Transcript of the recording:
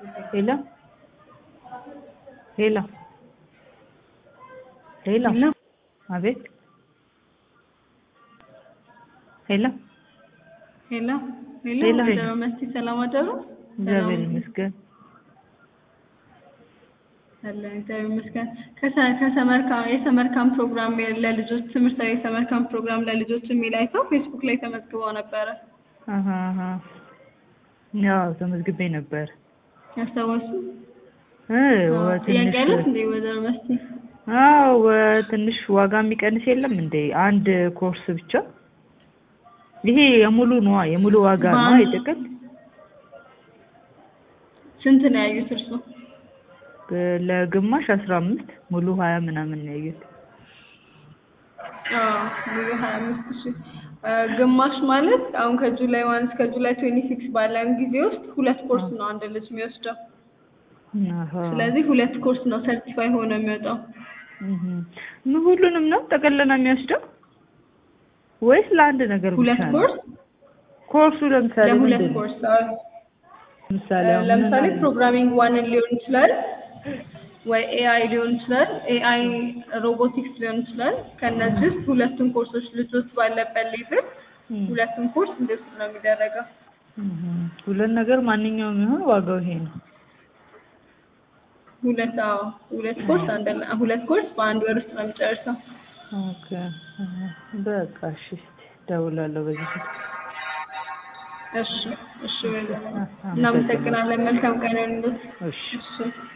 Hello? Hello? Hello? Hello? አቤት ሄሎ ሄሎ ሄሎ ሄሎ ወይዘሮ መስቲ ሰላም አደሩ? እግዚአብሔር ይመስገን። እግዚአብሔር ይመስገን። የሰመር ካምፕ ፕሮግራም ለልጆች ትምህርታዊ የሰመር ካምፕ ፕሮግራም ለልጆች የሚል አይተው ፌስቡክ ላይ ተመዝግበው ነበረ። ያው ተመዝግቤ ነበር። ያስታወሱ? ትንሽ ያቀለስ እንደ ወይዘሮ መስቲ ትንሽ ዋጋ የሚቀንስ የለም እንዴ? አንድ ኮርስ ብቻ ይሄ የሙሉ ዋጋ ነው የጥቅል ስንት ነው ያዩት እርሱ? ለግማሽ 15 ሙሉ 20 ምናምን ነው ያዩት። ሙሉ 25 እሺ። ግማሽ ማለት አሁን ከጁላይ 1 እስከ ጁላይ 26 ባለው ጊዜ ውስጥ ሁለት ኮርስ ነው አንድ ልጅ የሚወስደው። ስለዚህ ሁለት ኮርስ ነው ሰርቲፋይ ሆኖ የሚወጣው። ሁሉንም ነው ጠቅልላ የሚወስደው ወይስ ለአንድ ነገር ብቻ ነው? ሁለት ኮርስ ኮርሱ ለምሳሌ ለሁለት ኮርስ ለምሳሌ ፕሮግራሚንግ 1 ሊሆን ይችላል ወይ ኤአይ ሊሆን ይችላል፣ ኤአይ ሮቦቲክስ ሊሆን ይችላል። ከነዚህ ሁለቱን ኮርሶች ልጆች ባለበት ሌቭል ሁለቱን ኮርስ እንደሱ ነው የሚደረገው። ሁለት ነገር ማንኛውም ይሁን ዋጋው ይሄ ነው። ሁለት ኮርስ በአንድ ወር ውስጥ ነው የሚጨርሰው። ኦኬ በቃ እሺ፣ ደውላለሁ በዚህ እሺ እናመሰግናለን። መልካም ቀን ይሁንልዎት። እሺ